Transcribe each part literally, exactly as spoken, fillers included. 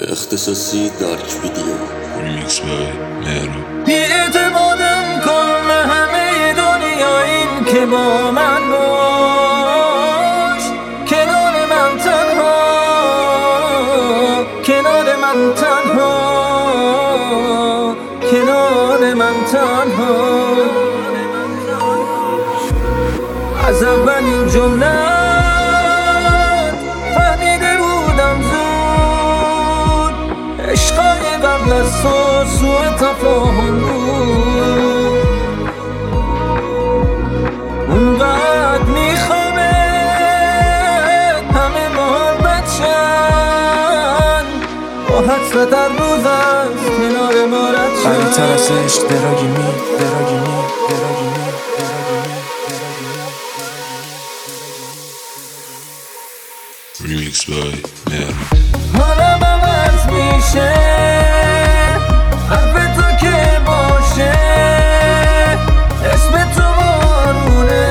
اختصاصی دارک ویدیو ریمیکس بای مهرو. بی اعتمادم کن به همه دنیا، این که با من باش، کنار من تنها، کنار من تنها، کنار من تنها. از اولین جمله فهمیده بودم زود، عشقای قبل از تو سوء تفاهم بود. اونقدر میخوامه همه محبت شن، با حسرت در روز از کنار ما رد شن. قوی تر از عشق دراگی می دراگی می دراگی می ریمیکس بای مهرو. حالم عوض میشه حرف تو که باشه، اسم تو بارونه،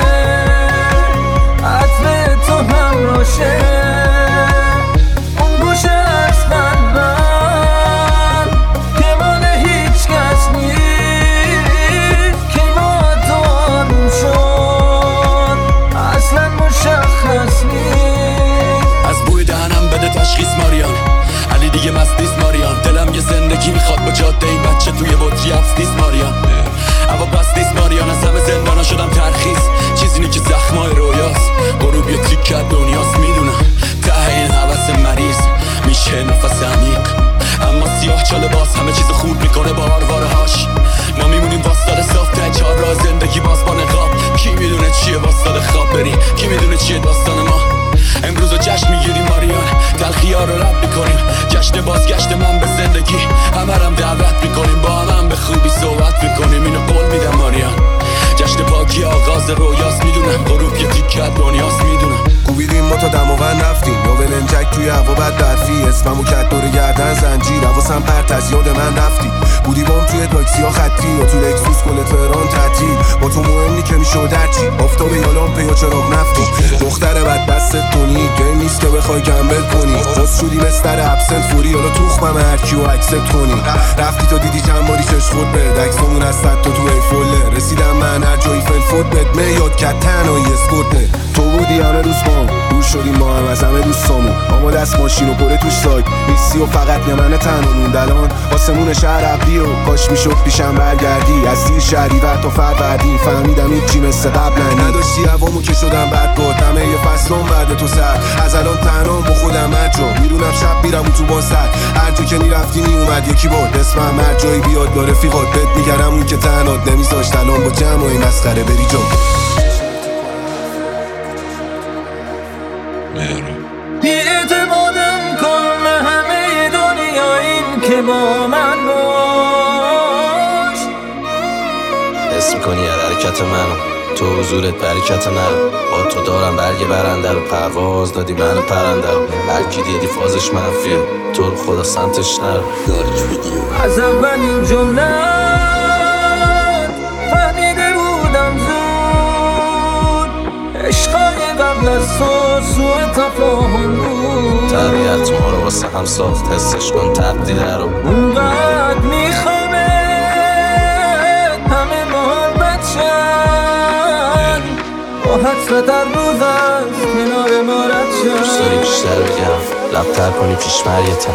عطر تو همراشه، اون گوشه از قلبم که مال هیچ کس نیست، که با تو آروم شد اصلا مشخص نیست. از بوی دهنم بده تشخیص ماریان، علی دیگه مست نیست ماریان. دلم یه زندگی میخواد با جاده این بچه توی بطری افس نیست ماریان. اما بس نیست ماریان، از همه زندانا شدم ترخیص، چیزی نی که زخمای رویاست، غروب یه تیکه دنیاست. میدونم ته این حوث مریض میشه نفس عمیق، اما سیاه چاله باز همه چیز خوب میکنه با آروارهاش. ما میمونیم واسطال صاف ته چهار راه زندگی باز با نقاب. کی میدونه چیه واسطال خواب بری، کی میدونه چیه داستان ما. امروز رو جشن میگیریم ماریان، تلخی‌ها رو رد میکنیم، جشن بازگشت من به زندگی. همه رم دعوت میکنیم، با هم به خوبی صحبت میکنیم، اینو قول میدم ماریان. جشن پاکی آغاز رویاست، میدونم غروب یه تیکه دنیاست، میدونم کوبیدیم ما تا دماوند رفتیم، یا ولنجک توی هوا بد برفی، اسممو کت دور گردن زنجیر، حواسم پرت از یاد من رفتی. بودی بام توی تاکسی ها خطی، یا تو لکسوس کل تهران تعطیل، با تو مهمی که میشد درچی، آفتاب یا لامپه یا چراغ نفتی. دختر بد دستت کنی گیم نیست که بخوای گمبل کنی، باز شدی مستر ابسنت فوری، حالا توخمم هرکی و اکسپت کنی. رفتی تا دیدی چند باری چش خود به دکسامون از صد تا تو ایفوله، رسیدم من هر جایی فل فوت بد میاد که تنهایی اسکورته. تو بودی همه روز بام، دور شدیم با هم از همه دوستامون، اما دست ماشین و پره توش سایت نیستی و فقط یه من تنها موند. الان آسمون شهر ابری و کاش میشد پیشم برگردی، از دیر شهریور تا فروردین فهمیدم هیچی مثل قبل نداشتی. هوامو که شدم بعد با همه یه فصلام بعد تو سر، از الان تنهام با خودم مرجا، میرونم شب میرم تو با سر، هر جا که میرفتی میومد یکی بود اسمم، هر جایی بیاد با رفیقات بد میگرم اون که تنهات نمیذاشت الان با جمع و این مسخره بری جا. بی اعتمادم کن به همه دنیا، این که با من باش. حس میکنی هر حرکت منو، تو حضورت برکت نرو، با تو دارم برگ برنده رو، پرواز دادی منو پرنده رو، هرکی دیدی فازش منفیه، تو رو خدا سمتش نرو. دارک ویدیو از اولین جمله فهمیده بودم زود، عشقای قبل از تو سوء تفاهم بود. طبیعت ما رو واسه هم ساخت، حسش کن تبدیله رو. اونقدر میخوامه همه محبت شن، با حسرت در روز از کنار ما رد شن. دوست داری بیشتر بگم لبتر کنی پیشمریتم.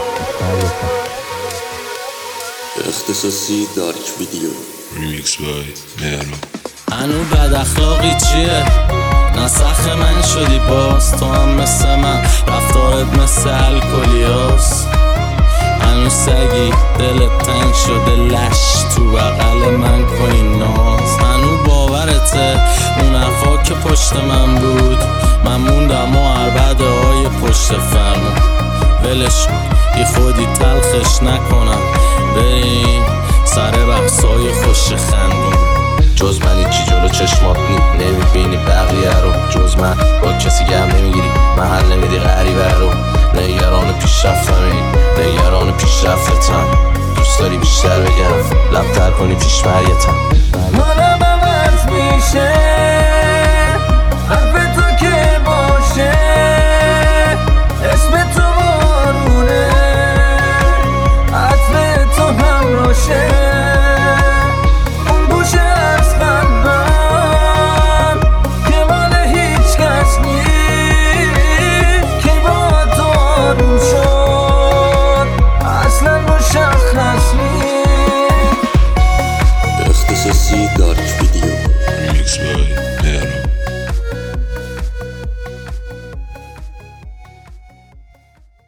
اختصاصی دارک ویدیو ریمیکس بای مهرو. هنو بد اخلاقی چیه؟ نسخ من شدی باز، تو هم مثل من رفتارت مثل الکلیاست. هنو سگی دلت تنگ شده لش، تو بغل من کنی ناز. هنو باورته اون حرفا که پشت من بود، من موندم و عربده های پشت فرمون. ولش بی خودی تلخش نکنم، بریم سر بحثای خوش خندون. جز من هیچی جلو چشمات نی نمیبینی بقیه رو، جز من با کسی گم نمیگیری، محل نمیدی غریبه رو. نگران پیشرفتمی، نگران پیشرفتتم، دوست داری بیشتر بگم لبتر کنی پیشمریتم. حالم عوض میشه